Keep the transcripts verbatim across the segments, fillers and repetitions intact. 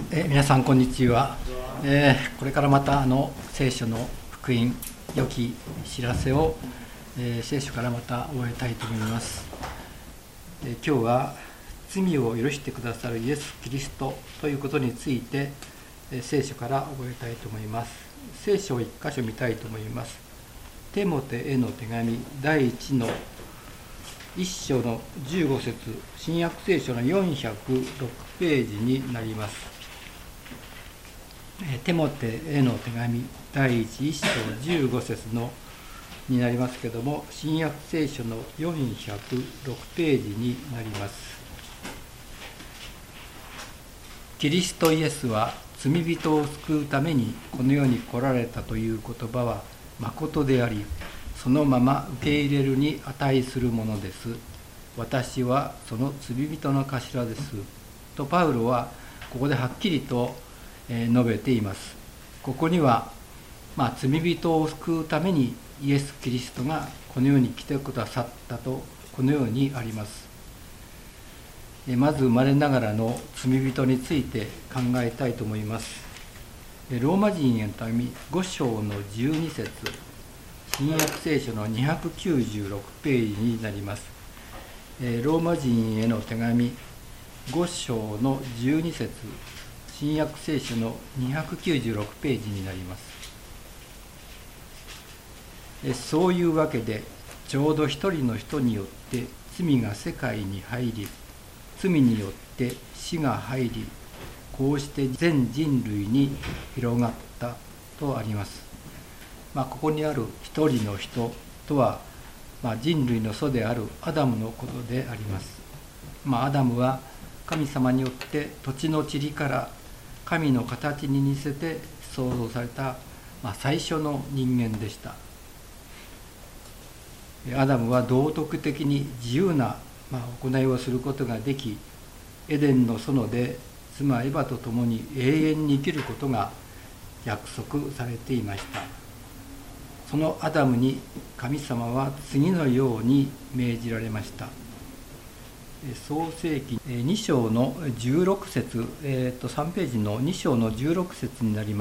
え皆さんこんにちは、えー、これからまたあの聖書の福音良き知らせを、えー、聖書からまた覚えたいと思います、えー、今日は罪を許してくださるイエス・キリストということについて、えー、聖書から覚えたいと思います。聖書を一箇所見たいと思います。テモテへの手紙第一の一章のじゅうご節、新約聖書のよんひゃくろくページになります。テモテへの手紙第一章じゅうご節のになりますけれども、新約聖書のよんひゃくろくページになります。キリストイエスは罪人を救うためにこの世に来られたという言葉は誠であり、そのまま受け入れるに値するものです。私はその罪人の頭ですとパウロはここではっきりと述べています。ここには、まあ、罪人を救うためにイエス・キリストがこの世に来てくださったとこのようにあります。まず生まれながらの罪人について考えたいと思います。ローマ人への手紙ご章のじゅうに節、新約聖書のにひゃくきゅうじゅうろくページになります。ローマ人への手紙ご章のじゅうに節、新約聖書のにひゃくきゅうじゅうろくページになります。そういうわけで、ちょうど一人の人によって罪が世界に入り、罪によって死が入り、こうして全人類に広がったとあります。まあ、ここにある一人の人とは、まあ、人類の祖であるアダムのことであります。まあ、アダムは神様によって土地の塵から神の形に似せて創造された、まあ、最初の人間でした。アダムは道徳的に自由な、まあ、行いをすることができ、エデンの園で妻エバと共に永遠に生きることが約束されていました。そのアダムに神様は次のように命じられました。創世記に章のじゅうろく節、えー、とさんページのに章のじゅうろく節になります。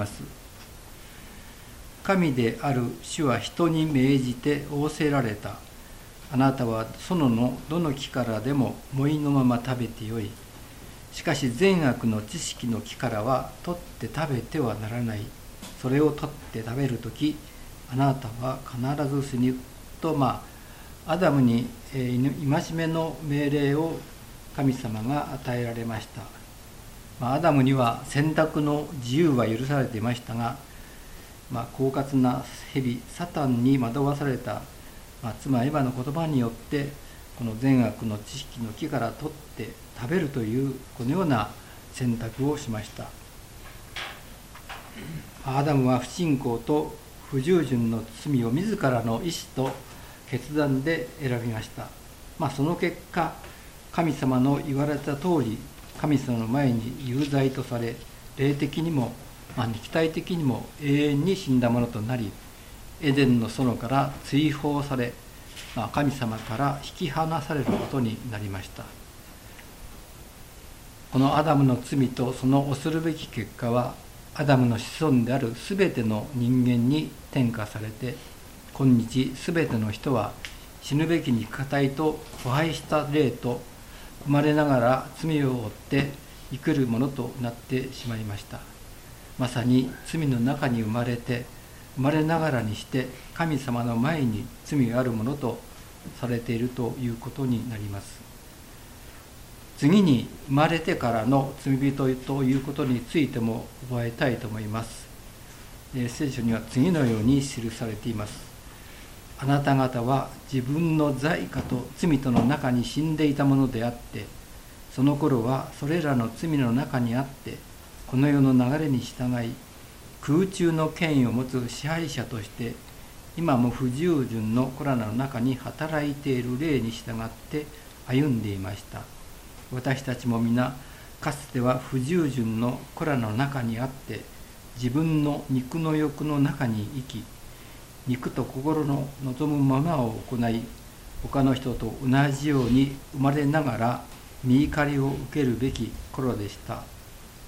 神である主は人に命じて仰せられた。あなたは園のどの木からでももいのまま食べてよい。しかし善悪の知識の木からは取って食べてはならない。それを取って食べるとき、あなたは必ず死ぬと、まあ、アダムに戒めの命令を神様が与えられました。まあ、アダムには選択の自由は許されていましたが、まあ、狡猾な蛇サタンに惑わされた、まあ、妻エバの言葉によってこの善悪の知識の木から取って食べるというこのような選択をしました。アダムは不信仰と不従順の罪を自らの意志と決断で選びました。まあ、その結果、神様の言われた通り、神様の前に有罪とされ、霊的にも、まあ、肉体的にも永遠に死んだものとなり、エデンの園から追放され、まあ、神様から引き離されることになりました。このアダムの罪とその恐るべき結果は、アダムの子孫であるすべての人間に転嫁されて、今日すべての人は死ぬべき肉体と腐敗した霊と生まれながら罪を負って生きるものとなってしまいました。まさに罪の中に生まれて、生まれながらにして神様の前に罪があるものとされているということになります。次に生まれてからの罪人ということについても覚えたいと思います。聖書には次のように記されています。あなた方は自分の罪過と罪との中に死んでいたものであって、その頃はそれらの罪の中にあって、この世の流れに従い、空中の権威を持つ支配者として、今も不従順の子らの中に働いている霊に従って歩んでいました。私たちも皆、かつては不従順の子らの中にあって、自分の肉の欲の中に生き、肉と心の望むままを行い、他の人と同じように生まれながら身怒りを受けるべき頃でした。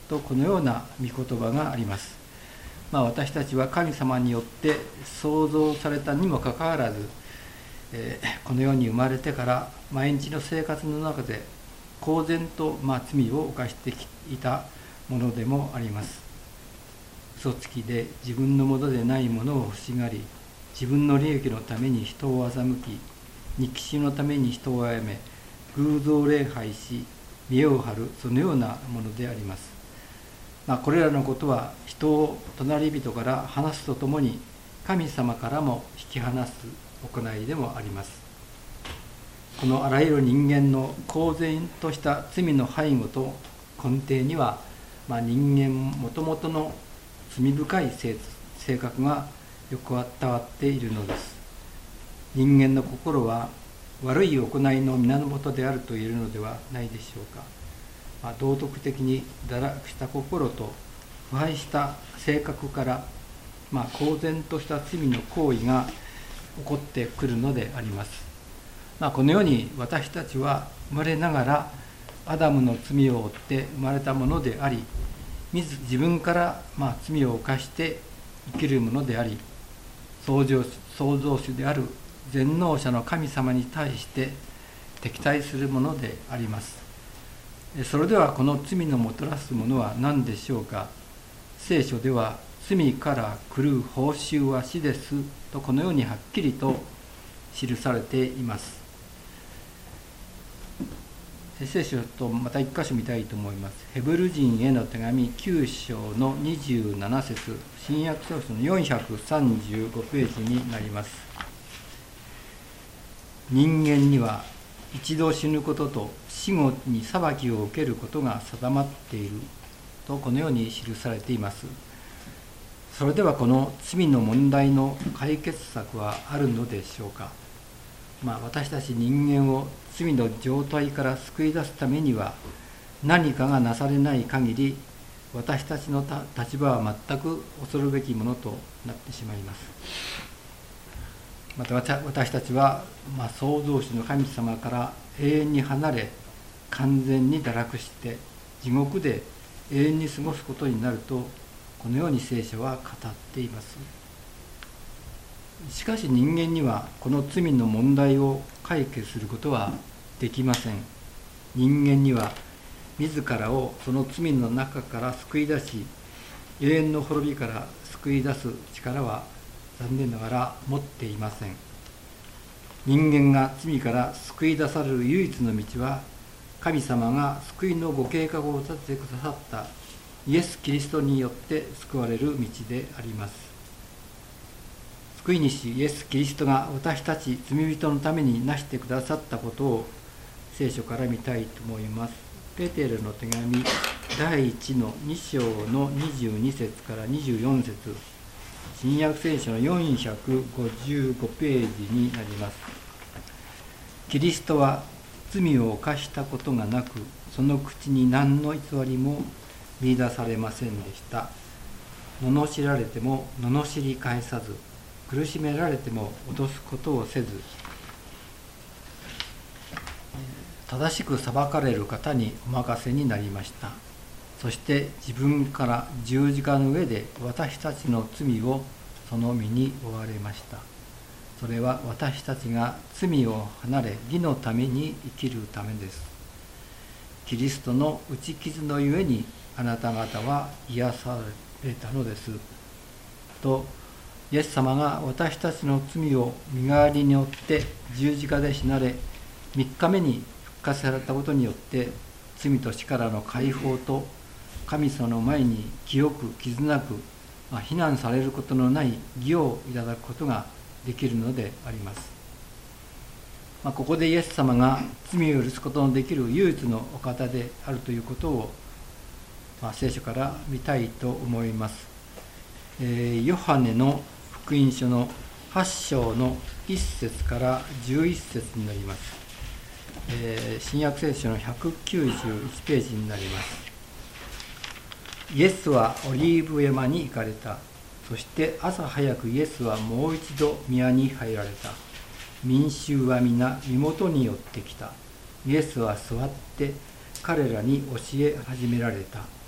とこのような御言葉があります。まあ、私たちは神様によって創造されたにもかかわらず、えー、この世に生まれてから毎日の生活の中で公然と、まあ、罪を犯していたものでもあります。嘘つきで自分のものでないものを欲しがり、自分の利益のために人を欺き、憎しみのために人を殺め、偶像礼拝し見栄を張る、そのようなものであります。まあ、これらのことは人を隣人から離すとともに神様からも引き離す行いでもあります。このあらゆる人間の公然とした罪の背後と根底には、まあ、人間もともとの罪深い性格がよく伝わっているのです。人間の心は悪い行いの源であると言えるのではないでしょうか。まあ、道徳的に堕落した心と腐敗した性格から、まあ、公然とした罪の行為が起こってくるのであります。まあ、このように私たちは生まれながらアダムの罪を負って生まれたものであり、自分からまあ罪を犯して生きるものであり、創造主である全能者の神様に対して敵対するものであります。それではこの罪のもたらすものは何でしょうか。聖書では罪から来る報酬は死ですとこのようにはっきりと記されています。聖書とまた一箇所見たいと思います。ヘブル人への手紙きゅう章のにじゅうなな節、新約聖書のよんひゃくさんじゅうごページになります。人間には一度死ぬことと死後に裁きを受けることが定まっているとこのように記されています。それではこの罪の問題の解決策はあるのでしょうか。まあ、私たち人間を罪の状態から救い出すためには何かがなされない限り、私たちの立場は全く恐るべきものとなってしまいます。また私たちは、まあ、創造主の神様から永遠に離れ、完全に堕落して地獄で永遠に過ごすことになると、このように聖書は語っています。しかし人間にはこの罪の問題を解決することはできません。人間には自らをその罪の中から救い出し、永遠の滅びから救い出す力は残念ながら持っていません。人間が罪から救い出される唯一の道は、神様が救いのご計画を立ててくださったイエス・キリストによって救われる道であります。救い主イエス・キリストが私たち罪人のためになしてくださったことを聖書から見たいと思います。ペテロの手紙だいいちのに章のにじゅうに節からにじゅうよん節、新約聖書のよんひゃくごじゅうごページになります。キリストは罪を犯したことがなく、その口に何の偽りも見出されませんでした。罵られても罵り返さず、苦しめられても脅すことをせず、正しく裁かれる方にお任せになりました。そして自分から十字架の上で私たちの罪をその身に負われました。それは私たちが罪を離れ義のために生きるためです。キリストの打ち傷のゆえにあなた方は癒されたのですと、イエス様が私たちの罪を身代わりによって十字架で死なれ、みっかめに復活されたことによって、罪と死からの解放と神様の前に清く傷なく、まあ、非難されることのない義をいただくことができるのであります。まあ、ここでイエス様が罪を許すことのできる唯一のお方であるということを、まあ、聖書から見たいと思います。えー、ヨハネの福音書のはち章のいち節からじゅういち節になります。えー、新約聖書のひゃくきゅうじゅういちページになります。イエスはオリーブ山に行かれた。そして朝早くイエスはもう一度宮に入られた。民衆は皆身元に寄ってきた。イエスは座って彼らに教え始められた。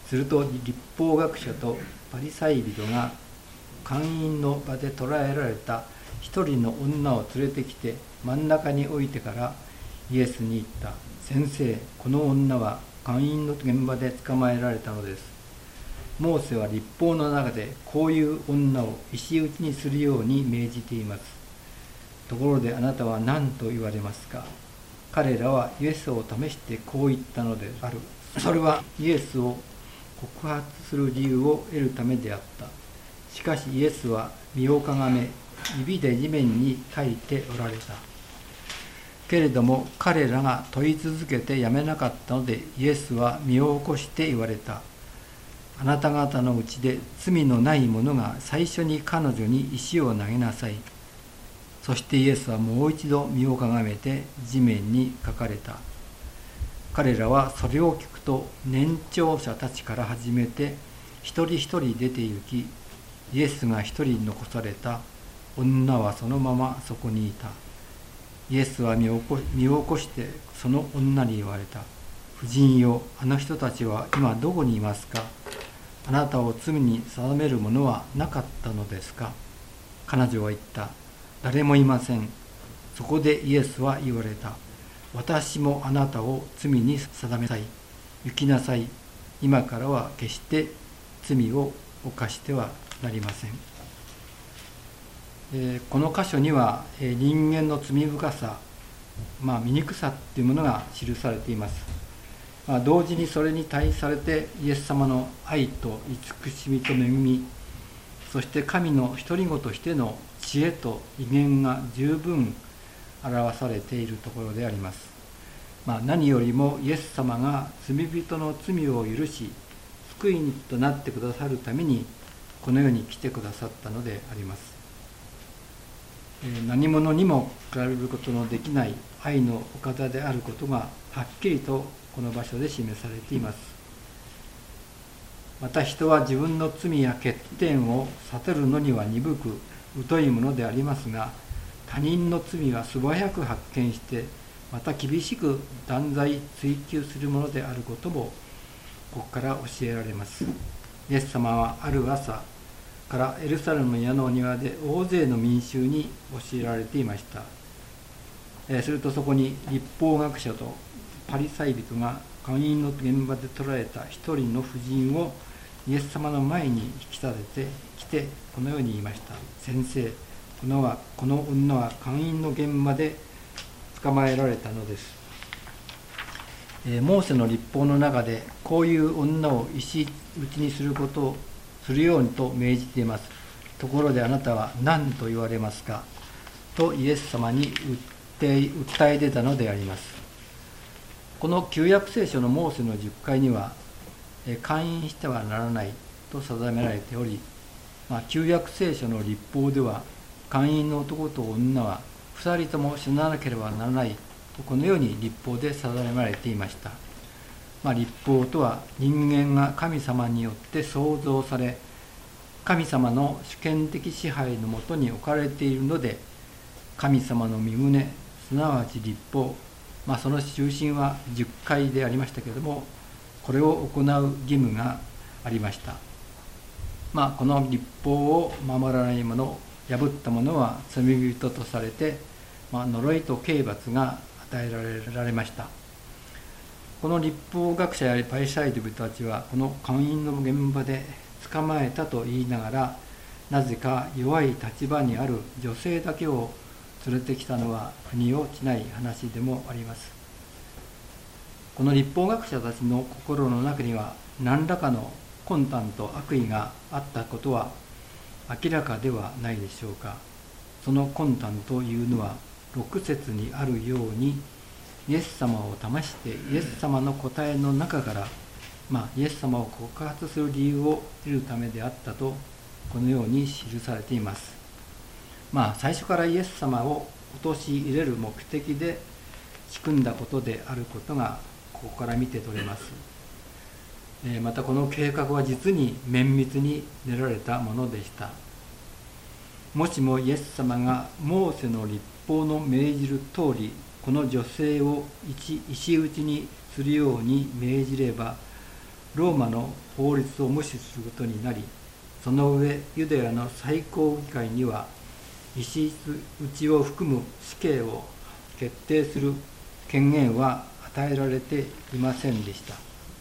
すると律法学者とパリサイ人が姦淫の場で捕らえられた一人の女を連れてきて真ん中に置いてからイエスに言った。先生、この女は姦淫の現場で捕まえられたのです。モーセは律法の中でこういう女を石打ちにするように命じています。ところであなたは何と言われますか。彼らはイエスを試してこう言ったのである。それはイエスを告発する理由を得るためであった。しかしイエスは身をかがめ、指で地面に書いておられた。けれども彼らが問い続けてやめなかったので、イエスは身を起こして言われた。あなた方のうちで罪のない者が最初に彼女に石を投げなさい。そしてイエスはもう一度身をかがめて地面に書かれた。彼らはそれを聞くと年長者たちから始めて一人一人出て行き、イエスが一人残された。女はそのままそこにいた。イエスは身を起こ、身を起こしてその女に言われた。婦人よ、あの人たちは今どこにいますか。あなたを罪に定めるものはなかったのですか。彼女は言った。誰もいません。そこでイエスは言われた。私もあなたを罪に定めなさい。行きなさい。今からは決して罪を犯してはなりません。えー、この箇所には、えー、人間の罪深さ、まあ、醜さというものが記されています。まあ、同時にそれに対されてイエス様の愛と慈しみと恵み、そして神の独り子としての知恵と威厳が十分表されているところであります。まあ、何よりもイエス様が罪人の罪を許し救い主となってくださるためにこの世に来てくださったのであります。何者にも比べることのできない愛のお方であることがはっきりとこの場所で示されています。また人は自分の罪や欠点を悟るのには鈍く疎いものでありますが、他人の罪は素早く発見してまた厳しく断罪追及するものであることもここから教えられます。イエス様はある朝からエルサレムの矢の庭で大勢の民衆に教えられていました。えー、するとそこに律法学者とパリサイ人が姦淫の現場で捕らえた一人の婦人をイエス様の前に引き立ててきてこのように言いました。先生、このはこの女は姦淫の現場で捕まえられたのです。えー、モーセの律法の中でこういう女を石打ちにすることをするようにと命じています。ところであなたは何と言われますかとイエス様に訴え出たのであります。この旧約聖書のモーセの十戒には姦淫してはならないと定められており、まあ、旧約聖書の律法では姦淫の男と女は二人とも死ななければならないとこのように律法で定められていました。まあ、律法とは人間が神様によって創造され神様の主権的支配のもとに置かれているので、神様の御胸すなわち律法、まあ、その中心は十戒でありましたけれども、これを行う義務がありました。まあ、この律法を守らない者、破った者は罪人とされて、まあ、呪いと刑罰が与えられました。この律法学者やパリサイ人たちはこの姦淫の現場で捕まえたと言いながら、なぜか弱い立場にある女性だけを連れてきたのは腑に落ちない話でもあります。この律法学者たちの心の中には何らかの魂胆と悪意があったことは明らかではないでしょうか。その魂胆というのはろく節にあるように、イエス様を試してイエス様の答えの中から、まあ、イエス様を告発する理由を得るためであったとこのように記されています。まあ、最初からイエス様を陥れる目的で仕組んだことであることがここから見て取れます。またこの計画は実に綿密に練られたものでした。もしもイエス様がモーセの律法の命じる通りこの女性を石打ちにするように命じれば、 ローマの法律を無視することになり、その上ユダヤの最高議会には石打ちを含む死刑を決定する権限は与えられていませんでした。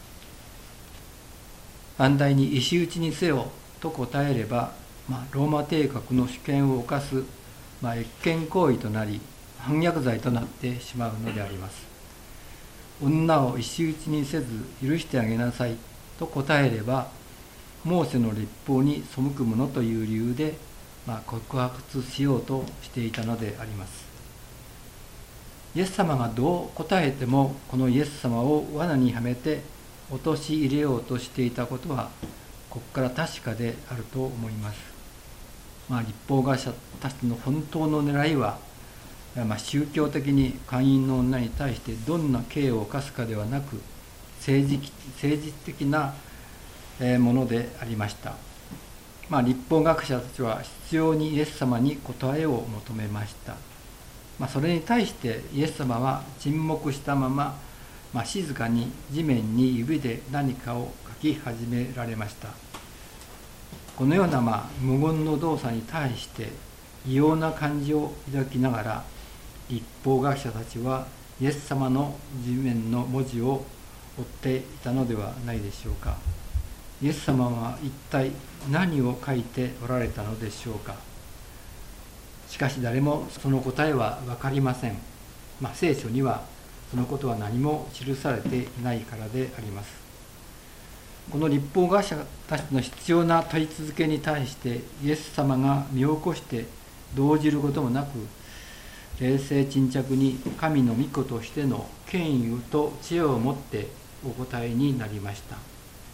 反対に石打ちにせよと答えれば、まあ、ローマ帝国の主権を侵す、まあ、越権行為となり反逆罪となってしまうのであります。女を石打ちにせず許してあげなさいと答えれば、モーセの律法に背くものという理由で、まあ、告発しようとしていたのであります。イエス様がどう答えても、このイエス様を罠にはめて陥れようとしていたことは、ここから確かであると思います。まあ、律法学者たちの本当の狙いは、まあ、宗教的に会員の女に対してどんな刑を犯すかではなく、政治政治的なものでありました。まあ、律法学者たちは必要にイエス様に答えを求めました。まあ、それに対してイエス様は沈黙したまま、まあ、静かに地面に指で何かを書き始められました。このような、まあ、無言の動作に対して異様な感じを抱きながら、律法学者たちはイエス様の地面の文字を追っていたのではないでしょうか。イエス様は一体何を書いておられたのでしょうか。しかし誰もその答えは分かりません。まあ、聖書にはそのことは何も記されていないからであります。この律法学者たちの必要な問い続けに対してイエス様が身を起こして動じることもなく、冷静沈着に神の御子としての権威と知恵を持ってお答えになりました。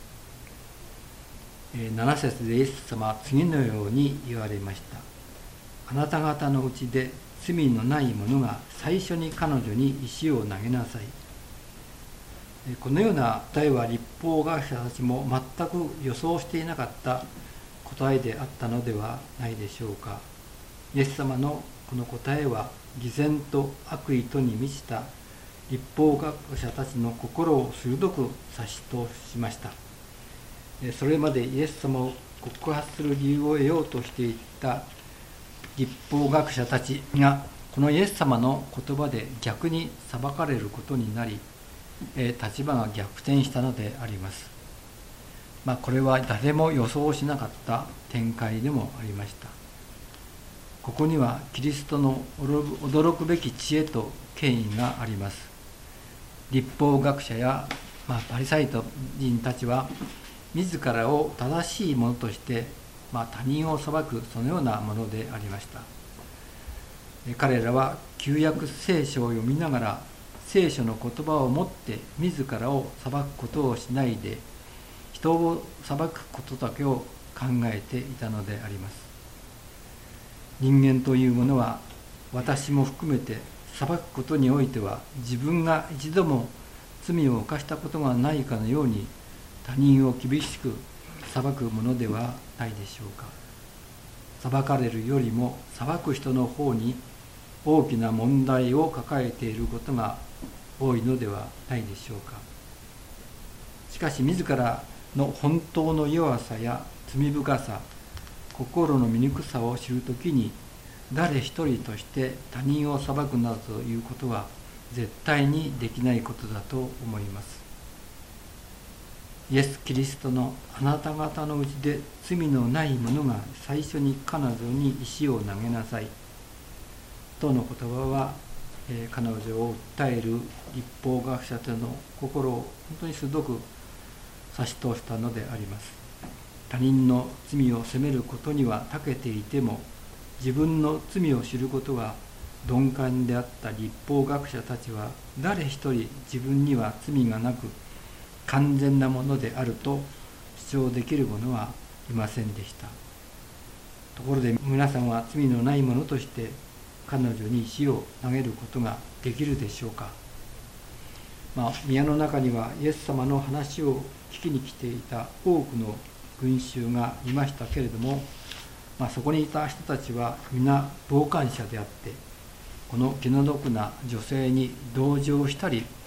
なな節でイエス様は次のように言われました。あなた方のうちで罪のない者が最初に彼女に石を投げなさい。このような答えは律法学者たちも全く予想していなかった答えであったのではないでしょうか。イエス様のこの答えは偽善と悪意とに満ちた律法学者たちの心を鋭く刺し通しました。それまでイエス様を告発する理由を得ようとしていた律法学者たちが、このイエス様の言葉で逆に裁かれることになり、立場が逆転したのであります。まあ、これは誰も予想しなかった展開でもありました。ここにはキリストの驚くべき知恵と権威があります。律法学者や、まあ、パリサイ人たちは自らを正しいものとして、まあ、他人を裁くそのようなものでありました。彼らは旧約聖書を読みながら聖書の言葉を持って自らを裁くことをしないで、人を裁くことだけを考えていたのであります。人間というものは、私も含めて裁くことにおいては自分が一度も罪を犯したことがないかのように他人を厳しく裁くものではないでしょうか。裁かれるよりも裁く人の方に大きな問題を抱えていることが多いのではないでしょうか。しかし自らの本当の弱さや罪深さ、心の醜さを知るときに、誰一人として他人を裁くなどということは絶対にできないことだと思います。イエス・キリストのあなた方のうちで罪のない者が最初に彼女に石を投げなさいとの言葉は、えー、彼女を訴える律法学者との心を本当に鋭く差し通したのであります。他人の罪を責めることには長けていても、自分の罪を知ることは鈍感であった律法学者たちは、誰一人自分には罪がなく完全なものであると主張できる者はいませんでした。ところで皆さんは罪のない者として彼女に石を投げることができるでしょうか。まあ、宮の中にはイエス様の話を聞きに来ていた多くの群衆がいましたけれども、まあ、そこにいた人たちは皆傍観者であって、この気の毒な女性に同情したり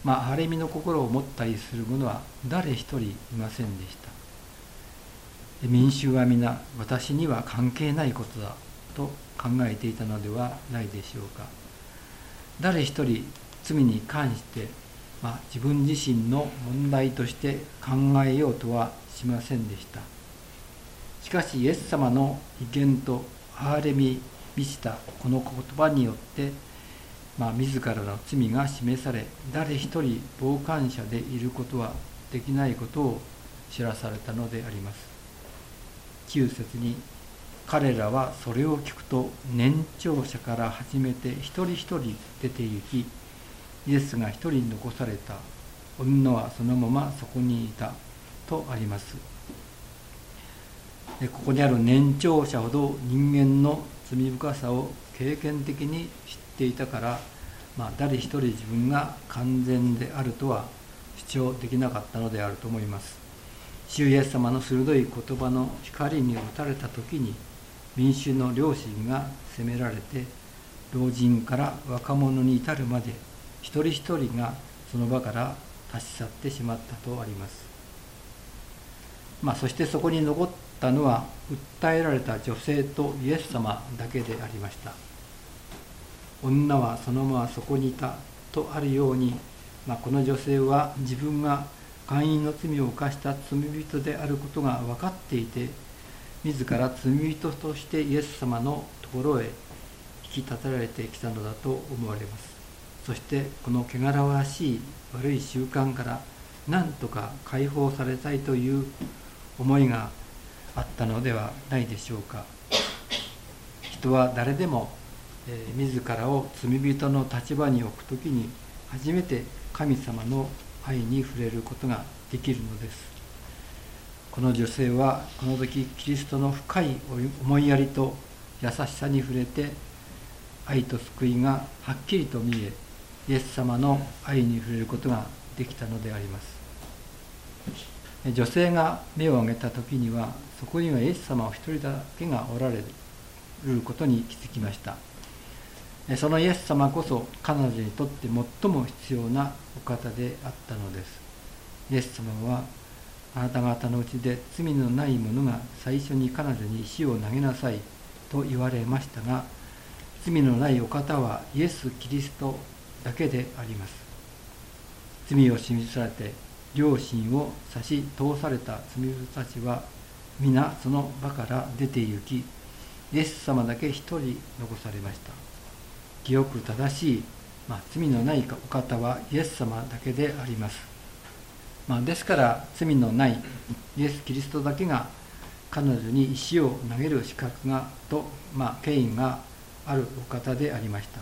まあ、憐れみの心を持ったりする者は誰一人いませんでした。民衆は皆、私には関係ないことだと考えていたのではないでしょうか。誰一人罪に関して、まあ、自分自身の問題として考えようとはしませんでした。しかしイエス様の威厳と憐れみ満ちたこの言葉によって、まあ、自らの罪が示され、誰一人傍観者でいることはできないことを知らされたのであります。きゅう節に、彼らはそれを聞くと年長者から始めて一人一人出て行き、イエスが一人残された。女はそのままそこにいたとあります。でここにある年長者ほど人間の罪深さを経験的に知っていたから、まあ、誰一人自分が完全であるとは主張できなかったのであると思います。主イエス様の鋭い言葉の光に打たれた時に、民衆の良心が責められて、老人から若者に至るまで一人一人がその場から立ち去ってしまったとあります。まあ、そしてそこに残ったのは訴えられた女性とイエス様だけでありました。女はそのままそこにいたとあるように、まあ、この女性は自分が姦淫の罪を犯した罪人であることが分かっていて、自ら罪人としてイエス様のところへ引き立てられてきたのだと思われます。そしてこの汚らわしい悪い習慣から何とか解放されたいという思いがあったのではないでしょうか。人は誰でも、えー、自らを罪人の立場に置くときに初めて神様の愛に触れることができるのです。この女性はこの時キリストの深い思いやりと優しさに触れて、愛と救いがはっきりと見え、イエス様の愛に触れることができたのであります。女性が目を上げた時には、そこにはイエス様お一人だけがおられることに気づきました。そのイエス様こそ彼女にとって最も必要なお方であったのです。イエス様は、あなた方のうちで罪のない者が最初に彼女に石を投げなさいと言われましたが、罪のないお方はイエス・キリストだけであります。罪を示されて良心を差し通された罪人たちは皆その場から出て行き、イエス様だけ一人残されました。清く正しい、まあ、罪のないお方はイエス様だけであります。まあ、ですから罪のないイエス・キリストだけが彼女に石を投げる資格がと、まあ、権威があるお方でありました。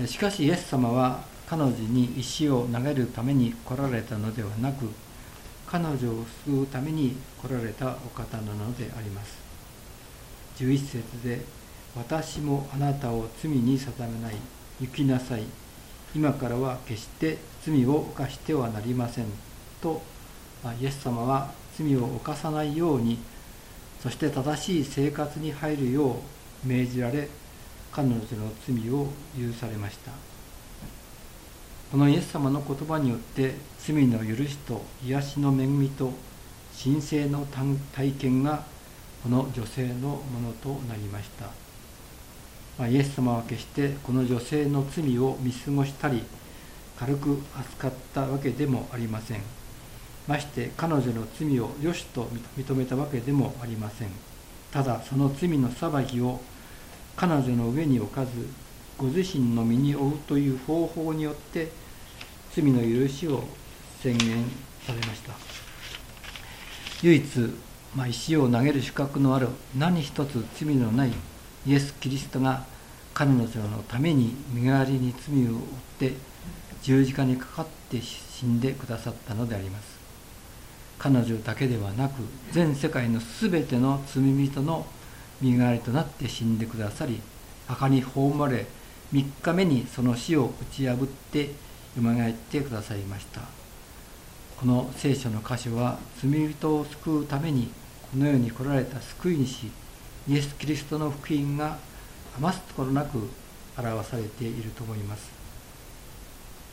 しかしイエス様は彼女に石を投げるために来られたのではなく、彼女を救うために来られたお方なのであります。じゅういち節で、私もあなたを罪に定めない、行きなさい、今からは決して罪を犯してはなりませんと、イエス様は罪を犯さないように、そして正しい生活に入るよう命じられ、彼女の罪を許されました。このイエス様の言葉によって、罪の許しと癒しの恵みと神聖の体験がこの女性のものとなりました。イエス様は決してこの女性の罪を見過ごしたり軽く扱ったわけでもありません。まして彼女の罪を良しと認めたわけでもありません。ただその罪の裁きを彼女の上に置かず、ご自身の身に負うという方法によって罪の許しを宣言されました。唯一、まあ、石を投げる資格のある何一つ罪のないイエス・キリストが彼女のために身代わりに罪を負って十字架にかかって死んでくださったのであります。彼女だけではなく全世界のすべての罪人の身代わりとなって死んでくださり、墓に葬られみっかめにその死を打ち破ってよみがえってくださいました。この聖書の箇所は罪人を救うためにこの世に来られた救い主イエス・キリストの福音が余すところなく表されていると思います。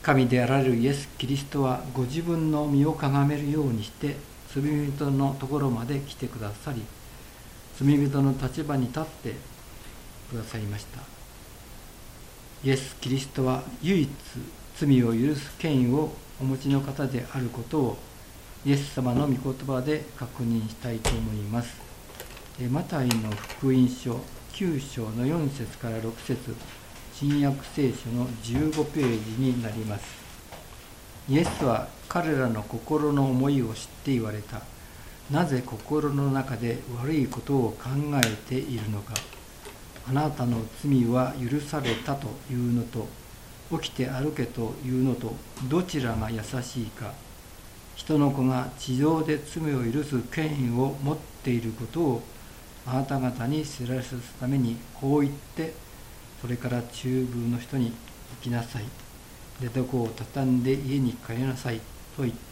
神であられるイエス・キリストはご自分の身をかがめるようにして罪人のところまで来てくださり、罪人の立場に立ってくださいました。イエス・キリストは唯一罪を許す権威をお持ちの方であることをイエス様の御言葉で確認したいと思います。マタイの福音書きゅう章のよん節からろく節、新約聖書のじゅうごページになります。イエスは彼らの心の思いを知って言われた。なぜ心の中で悪いことを考えているのか。あなたの罪は許されたというのと、起きて歩けというのと、どちらが優しいか。人の子が地上で罪を許す権威を持っていることをあなた方に知らせるためにこう言って、それから中部の人に行きなさい。出床を畳んで家に帰りなさいと言った。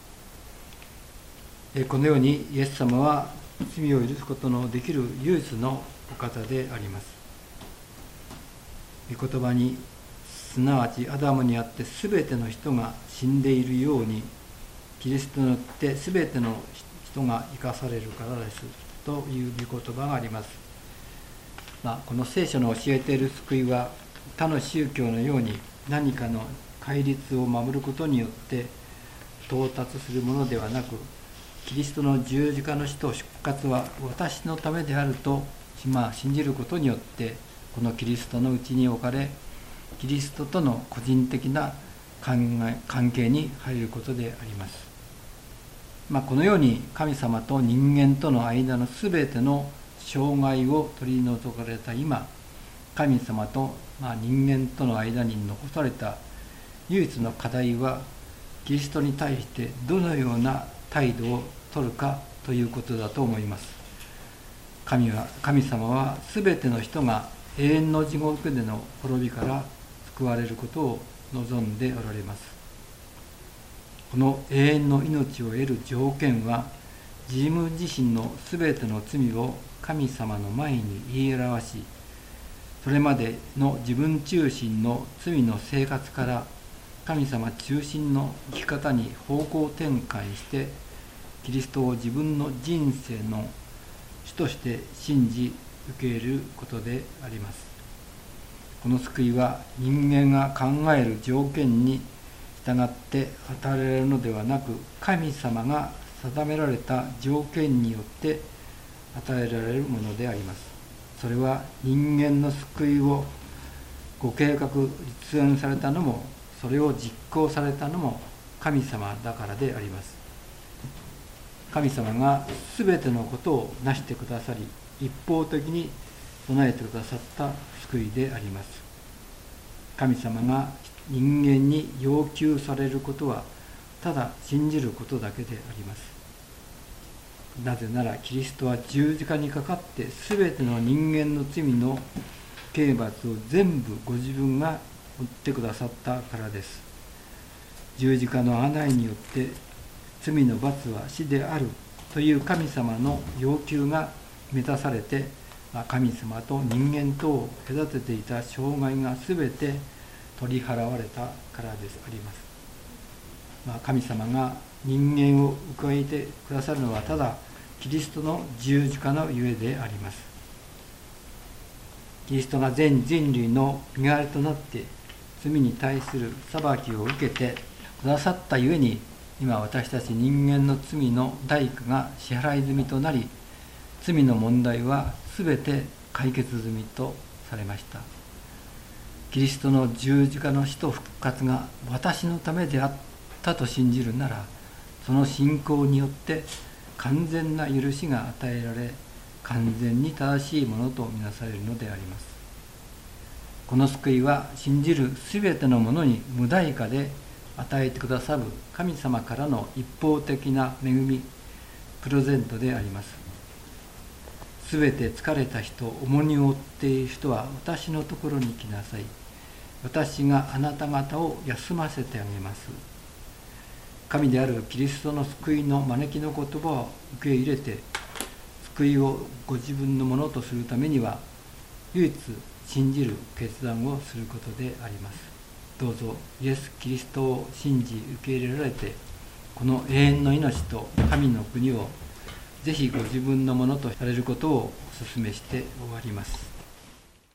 このようにイエス様は罪を許すことのできる唯一のお方であります。御言葉に、すなわちアダムにあってすべての人が死んでいるように、キリストによってすべての人が生かされるからですという御言葉があります。まあ、この聖書の教えている救いは、他の宗教のように何かの戒律を守ることによって到達するものではなく、キリストの十字架の死と復活は私のためであると、まあ、信じることによってこのキリストのうちに置かれ、キリストとの個人的な関係に入ることであります。まあ、このように神様と人間との間のすべての障害を取り除かれた今、神様とまあ人間との間に残された唯一の課題は、キリストに対してどのような態度を取るかということだと思います。神は神様はすべての人が永遠の地獄での滅びから救われることを望んでおられます。この永遠の命を得る条件は、自分自身のすべての罪を神様の前に言い表し、それまでの自分中心の罪の生活から神様中心の生き方に方向転換して、キリストを自分の人生の主として信じ受け入れることであります。この救いは人間が考える条件に従って与えられるのではなく、神様が定められた条件によって与えられるものであります。それは人間の救いをご計画実現されたのも、それを実行されたのも神様だからであります。神様がすべてのことをなしてくださり、一方的に備えてくださった救いであります。神様が人間に要求されることは、ただ信じることだけであります。なぜなら、キリストは十字架にかかってすべての人間の罪の刑罰を全部ご自分が負ってくださったからです。十字架の案内によって罪の罰は死であるという神様の要求が満たされて、神様と人間とを隔てていた障害がすべて取り払われたからですあります。まあ、神様が人間を受け入れてくださるのは、ただキリストの十字架のゆえであります。キリストが全人類の身代わりとなって罪に対する裁きを受けてくださったゆえに、今私たち人間の罪の代価が支払い済みとなり、罪の問題はすべて解決済みとされました。キリストの十字架の死と復活が私のためであったと信じるなら、その信仰によって完全な許しが与えられ、完全に正しいものとみなされるのであります。この救いは信じるすべてのものに無代価で与えてくださる神様からの一方的な恵み、プレゼントであります。すべて疲れた人、重荷を負っている人は私のところに来なさい。私があなた方を休ませてあげます。神であるキリストの救いの招きの言葉を受け入れて、救いをご自分のものとするためには、唯一信じる決断をすることであります。 どうぞイエス・キリストを信じ受け入れられて、この永遠の命と神の国をぜひご自分のものとされることをお勧めして終わります。